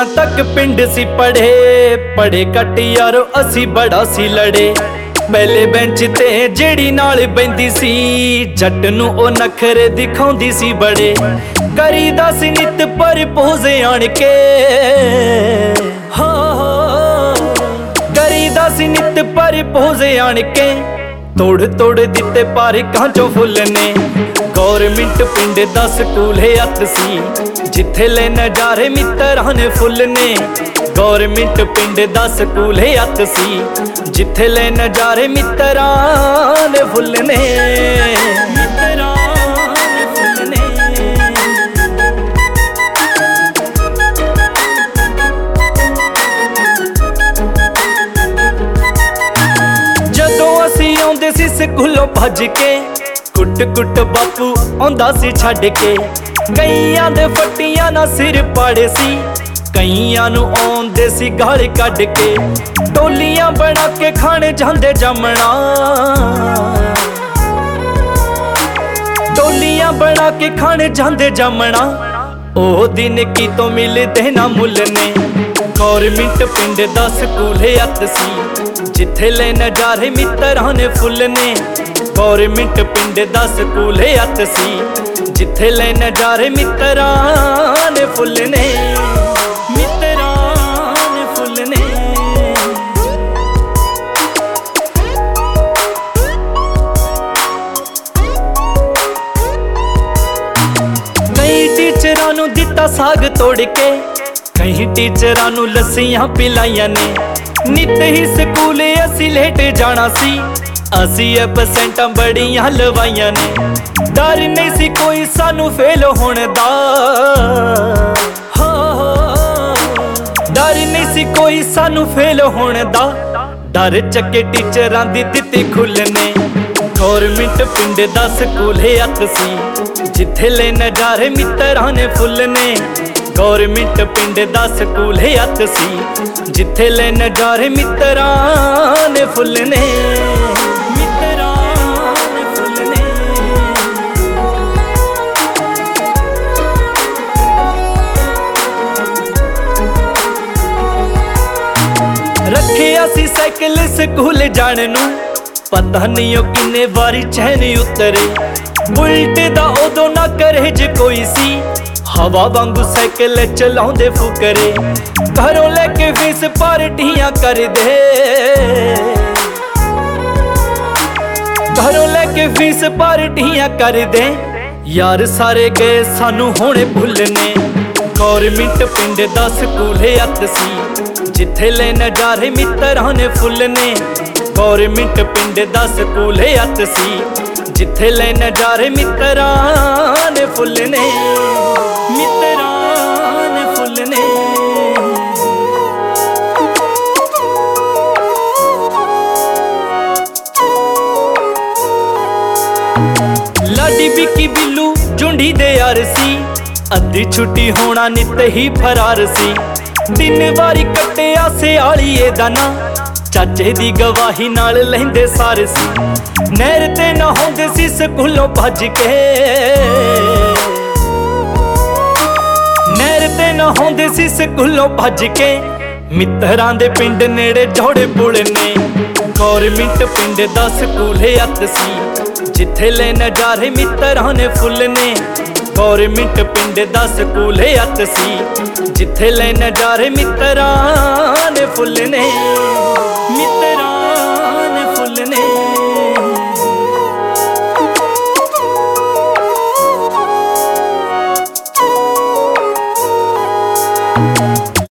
तक पिंड सी पढ़े पढ़े कट यारो असी बड़ा सी लड़े। पहले बेंच ते जेड़ी नाल बैंदी सी जट नूं ओ नखरे दिखाउंदी सी बड़े। करीदा सी नित पर पोजे आण के करीदा सी नित पर पोजे आण के। तोड़ तोड़ दिते पारे कांचों फुੱਲ ने। गौरमेंट पिंड दा स्कूल है अत सी जिथे ले नजारे मित्तरां ने फुੱਲ ने। गौरमेंट पिंड दा स्कूल है अत सी जिथे ले नजारे मित्तरां ने फुੱਲ ने। मित्तरां ने फुੱਲ ने। जदों असी आउंदे सी स्कूलों भज के कुट कुट बापू आउंदा सी छड्ड के। कईयां दे फट्टियां ना सिर पाड़े सी कईयां नूं आउंदे सी गाल कढ के। टोलियां बना के खाने जांदे जामणा टोलियां बना के खाने जांदे जामणा। ओ दिन की तो मिलदे ना मुੱਲ ने। गौरमेंट पिंड दा स्कूल है अत सी जिथे ले नजारे मित्तरां ने फुੱਲ ने। गौरमेंट पिंड दा स्कूल है अत सी जिथे ले नजारे मित्तरां ने फुੱਲ ने। मित्तरां ने फुੱਲ ने। कई टीचरां नूं दिता साग तोड़ के कई टीचरां नूं लस्सियां पिलाइयां ने। नित ही स्कूल असी लेट जाना सी असी एबसेंटां बड़ियां लवाइयां ने। डर नहीं सी कोई सानू फेल होने दा डर नहीं सी कोई सानू फेल होने दा। डर चके टीचरां दी दित्ती खुੱਲ ने। गौरमेंट पिंड दा स्कूल है अत सी जिथे ले नजारे मित्तरां ने फुੱਲ ने। गौरमेंट पिंड दा स्कूल है अत सी जिथे ले नजारे मित्तरां ने फुੱਲ ने। रखिया सी साइकिल स्कूल जाने नूं पता नहीं ओ किन्ने वारी चैन उतरे। बुलट दा उदों ना करे जे कोई सी हवा वांगू साइकिल चलाउंदे फुकरे। घरों लेके फीस पार्टियां कर दे घरों लेके फीस पार्टियां कर दे। यार सारे गए सानू होने भुੱਲ ने। गौरमेंट पिंड दा स्कूल है अत सी जिथे ले नजारे मित्तरां ने फुੱਲ ने। गौरमेंट पिंड दा स्कूल है अत सी जिथे ले नजारे मित्तरां ने फुੱਲ ने। मित्तरां ने फुੱਲ ने। लाडी बिक्की बिल्लू झुंडी दे यार सी अद्धी छुट्टी होना नित ही फरार सी। दिन वारी कट्टिया सियालीए दा ना चाचे दी गवाही नाल लहिंदे सार सी। नहर ते नहाउंदे सी स्कूलों भज के नहर ते नहाउंदे सी स्कूलों भज के। मित्तरां दे पिंड नेड़े जोड़े पुल ने। गौरमेंट पिंड दा स्कूल है अत सी जिथे ले नजारे मित्तरां ने फुੱਲ ने। गौरमेंट पिंड दा स्कूल है अत सी जिथे ले नजारे मित्तरां ने फुੱਲ ने। मित्तरां